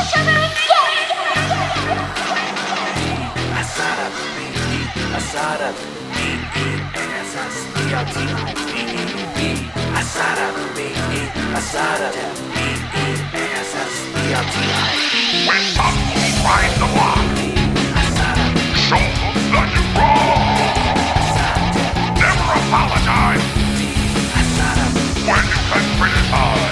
Asada, B-E-A-S-S-E-R-T-I-B-E-B. Asada, B-E-A-S-S-E-R-T-I-B-E. When some find the block, show them that you're wrong. Never apologize when you can criticize.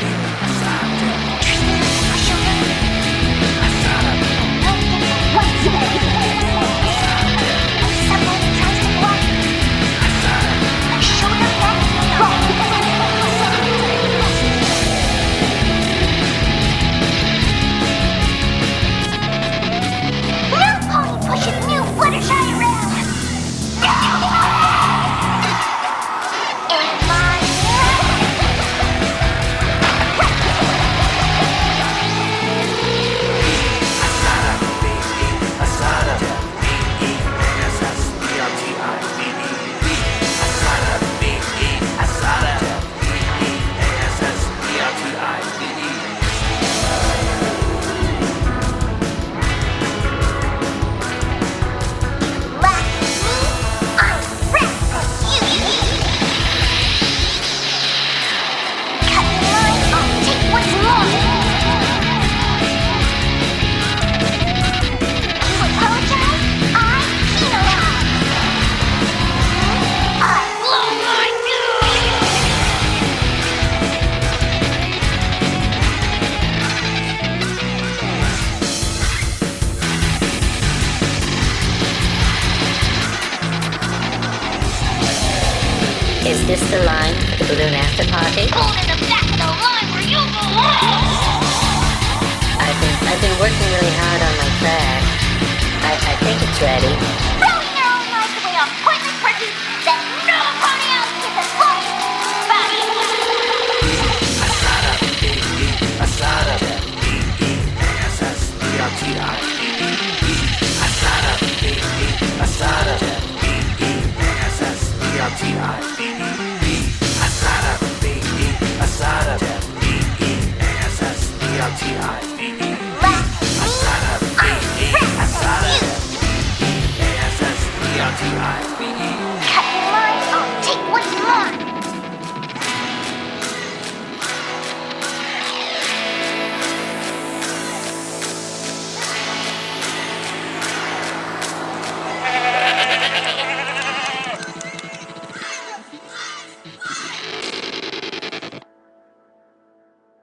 Is this the line for the balloon after party? Pulled in the back of the line where you belong! I've been working really hard on my track. I think it's ready. Throwing your own life away on pointless pursuits that no pony else gets a close Asada, B-E-A-S-S-E-R-T-I-B-E-B. Asada, B-E-Asada, B-E-A-S-S-E-R-T-I-B-E-B. Asada, B-E-Asada, B-E-A-S-S-E-R-T-I-B-E-B.